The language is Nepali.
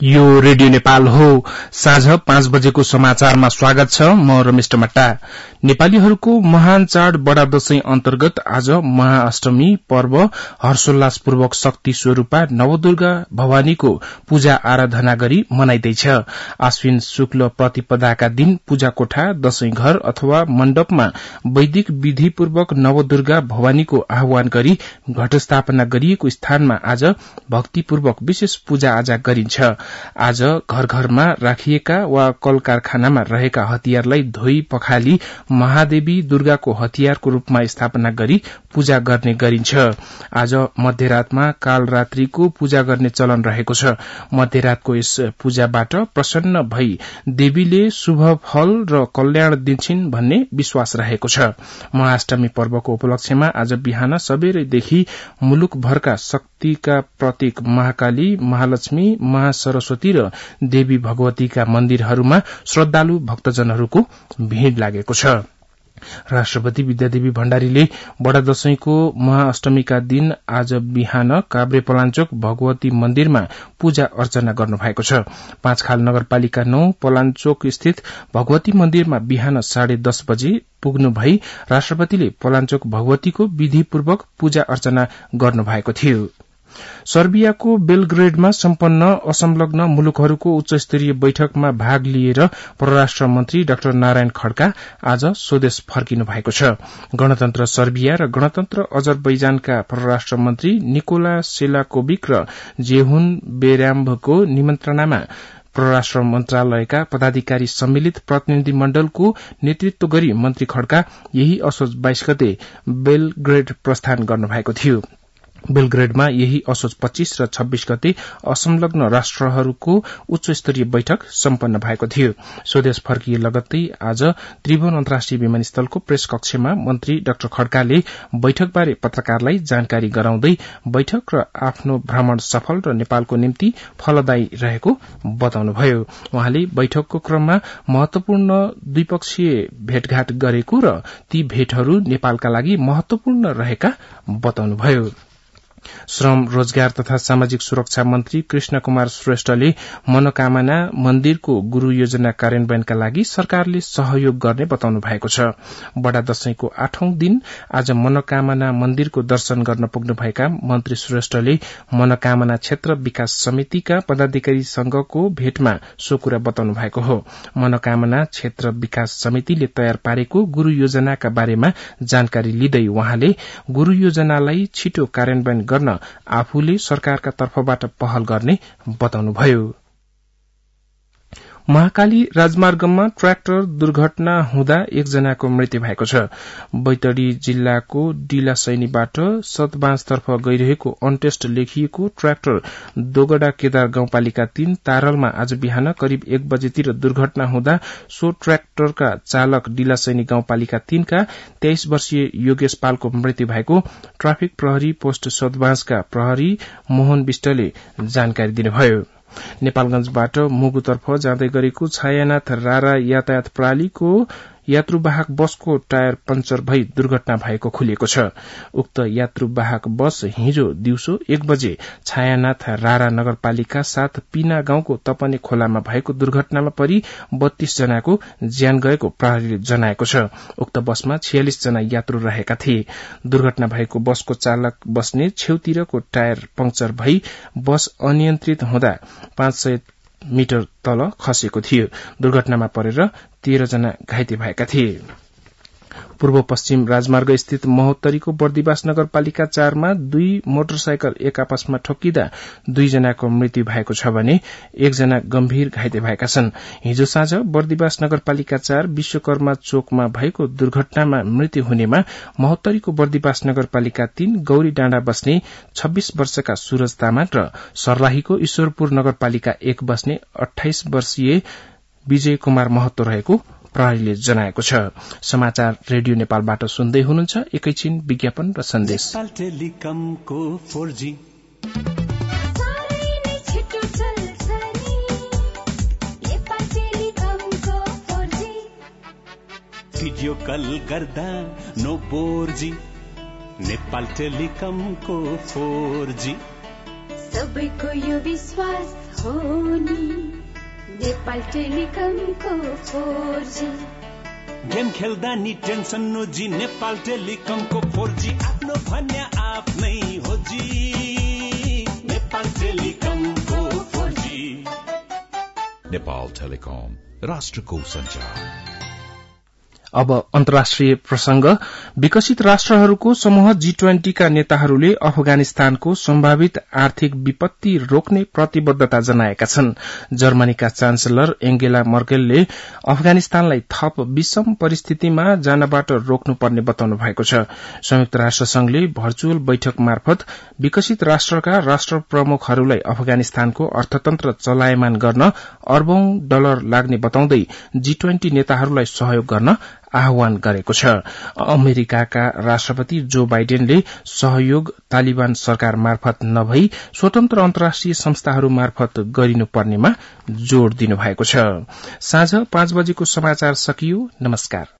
यो रेडियो नेपाल हो। साँझ 5 बजेको समाचारमा स्वागत छ। म रमेश टमट्टा। नेपालीहरूको महान चाड बडा दशैं अन्तर्गत आज महाअष्टमी पर्व हर्षोल्लासपूर्वक शक्ति स्वरूपा नवदुर्गा भवानीको पूजा आराधना गरी मनाइदैछ। आश्विन शुक्ल प्रतिपदाका दिन पूजा कोठा, दशैं घर अथवा मण्डपमा वैदिक विधिपूर्वक नवदुर्गा भवानीको आह्वान गरी घटस्थापना गरिएको स्थानमा आज भक्तिपूर्वक विशेष पूजा आजा गरिन्छ। आज घर घरमा राखिएका वा कल कारखानामा रहेका हतियारलाई धोई पखाली महादेवी दुर्गाको हतियारको रूपमा स्थापना गरी पूजा गर्ने गरिन्छ। आज मध्यरातमा कालरात्रिको पूजा गर्ने चलन रहेको छ। मध्यरातको यस पूजाबाट प्रसन्न भई देवीले शुभ फल र कल्याण दिन्छिन् भन्ने विश्वास रहेको छ। महाअष्टमी पर्वको उपलक्ष्यमा आज बिहान सबेरैदेखि मुलुकभरका शक्तिका प्रतीक महाकाली, महालक्ष्मी, महासरस्वती र देवी भगवतीका मन्दिरहरूमा श्रद्धालु भक्तजनहरूको भीड़ लागेको छ। राष्ट्रपति विद्यादेवी भण्डारीले बडा दशैंको महाअष्टमीका दिन आज बिहान काभ्रेपलाञ्चोक भगवती मन्दिरमा पूजा अर्चना गर्नुभएको छ। पाँचखाल नगरपालिका 9 पलाञ्चोक स्थित भगवती मन्दिरमा बिहान 10:30 बजे पुग्नु भई राष्ट्रपतिले पलाञ्चोक भगवतीको विधिपूर्वक पूजा अर्चना गर्नुभएको थियो। सर्बियाको बेलग्रेडमा सम्पन्न असंलग्न मुलुकहरूको उच्चस्तरीय बैठकमा भाग लिएर परराष्ट्र मन्त्री डाक्टर नारायण खड्का आज स्वदेश फर्किनु भएको छ। गणतन्त्र सर्बिया र गणतन्त्र अजरबैजानका परराष्ट्र मन्त्री निकोला सेलाकोविक र जेहुन बेराम्भको निमन्त्रणामा परराष्ट्र मन्त्रालयका पदाधिकारी सम्मिलित प्रतिनिधि मण्डलको नेतृत्व गरी मन्त्री खड्का यही असोज 22 गते बेलग्रेड प्रस्थान गर्नुभएको थियो। बेलग्रेडमा यही असोज 25 र 26 गते असंलग्न राष्ट्रहरूको उच्चस्तरीय बैठक सम्पन्न भएको थियो। स्वदेश फर्किए लगत्तै आज त्रिभुवन अन्तर्राष्ट्रिय विमानस्थलको प्रेस कक्षमा मन्त्री डाक्टर खड्काले बैठकबारे पत्रकारलाई जानकारी गराउँदै बैठक र आफ्नो भ्रमण सफल र नेपालको निम्ति फलदायी रहेको बताउनुभयो। उहाँले बैठकको क्रममा महत्वपूर्ण द्विपक्षीय भेटघाट गरेको र ती भेटहरू नेपालका लागि महत्वपूर्ण रहेका बताउनुभयो। श्रम, रोजगार तथा सामाजिक सुरक्षा मन्त्री कृष्ण कुमार श्रेष्ठले मनोकामना मन्दिरको गुरू योजना कार्यान्वयनका लागि सरकारले सहयोग गर्ने बताउनु भएको छ। बडा दशैंको 8औं दिन आज मनोकामना मन्दिरको दर्शन गर्न पुग्नुभएका मन्त्री श्रेष्ठले मनोकामना क्षेत्र विकास समितिका पदाधिकारी संघको भेटमा सो कुरा बताउनु भएको हो। मनोकामना क्षेत्र विकास समितिले तयार पारेको गुरू योजनाका बारेमा जानकारी लिँदै उहाँले गुरू योजनालाई छिटो कार्यान्वयन गर्न आफूले सरकारका तर्फबाट पहल गर्ने बताउनुभयो। महाकाली राजमार्गमा ट्र्याक्टर दुर्घटना हुँदा एकजनाको मृत्यु भएको छ। बैतडी जिल्लाको डिलासैनीबाट सतबाँसतर्फ गइरहेको अन्टेस्ट लेखिएको ट्र्याक्टर दोगडा केदार गाउँपालिका 3 तारलमा आज बिहान करिब 1 बजेतिर दुर्घटना हुँदा सो ट्र्याक्टरका चालक डिलासैनी गाउँपालिका 3 का 23 वर्षीय योगेश पालको मृत्यु भएको ट्राफिक प्रहरी पोस्ट सतबाँसका प्रहरी मोहन विष्टले जानकारी दिनुभयो। नेपालगंजबाट मुगुतर्फ जाँदै गरेको छायानाथ रारा यातायात प्रणालीको यात्रुवाहक बसको टायर पंचर भई दुर्घटना भएको खुलिएको छ। उक्त यात्रुवाहक बस हिजो दिउँसो 1 बजे छायानाथ रारा नगरपालिका 7 पीना गाउँको तपने खोलामा भएको दुर्घटनामा परि 32 जनाको ज्यान गएको प्रहरीले जनाएको छ। उक्त बसमा 46 जना यात्रु रहेका थिए। दुर्घटना भएको बसको चालक बस्ने छेउतिरको टायर पंक्चर भई बस अनियन्त्रित हुँदा 500 मिटर तल खसेको थियो। दुर्घटनामा परेर 13 जना घाइते भएका थिए। पूर्व पश्चिम राजमार्ग स्थित महोत्तरीको बर्दिवास नगरपालिका 4 मा 2 मोटरसाइकल एक आपसमा ठोकिँदा 2 जनाको मृत्यु भएको छ भने 1 जना गम्भीर घाइते भएका छन्। हिजो साँझ बर्दिवास नगरपालिका 4 विश्वकर्मा चोकमा भएको दुर्घटनामा मृत्यु हुनेमा महोत्तरीको बर्दिवास नगरपालिका 3 गौरी डाँडा बस्ने 26 वर्षका सूरज तामाङ र सर्लाहीको ईश्वरपुर नगरपालिका 1 बस्ने 28 वर्षीय विजय कुमार महतो रहेको प्रहरीले जनाएको छ। समाचार रेडियो नेपालबाट सुन्दै हुनुहुन्छ। एकैछिन विज्ञापन र सन्देश। टेलिकमको 4G भिडियो कल गर्दा नो बोर्जी नेपाल टेलिकमको 4G सबैको यो विश्वास हो नि नेपाल टेलिकमको 4G। गेम खेल्दा नि टेन्सन नोजी नेपाल टेलिकमको 4G आफ्नो भन्ने आफ्नै हो जी नेपाल टेलिकमको 4G। नेपाल टेलिकम राष्ट्रको संचार। अब अन्तर्राष्ट्रिय प्रसंग। विकसित राष्ट्रहरूको समूह G20 का नेताहरूले अफगानिस्तानको सम्भावित आर्थिक विपत्ति रोक्ने प्रतिबद्धता जनाएका छन्। जर्मनीका चान्सलर एंगेला मर्केलले अफगानिस्तानलाई थप विषम परिस्थितिमा जानबाट रोक्नुपर्ने बताउनु भएको छ। संयुक्त राष्ट्र संघले भर्चुअल बैठक मार्फत विकसित राष्ट्रका राष्ट्र प्रमुखहरूलाई अफगानिस्तानको अर्थतन्त्र चलायमान गर्न अर्बौं डलर लाग्ने बताउँदै G20 नेताहरूलाई सहयोग गर्न आह्वान गरेको छ। अमेरिकाका राष्ट्रपति जो बाइडेनले सहयोग तालिबान सरकार मार्फत नभई स्वतन्त्र अन्तर्राष्ट्रिय संस्थाहरू मार्फत गरिनुपर्नेमा जोड़ दिनुभएको छ। साँझ 5 बजेको समाचार सकियो। नमस्कार।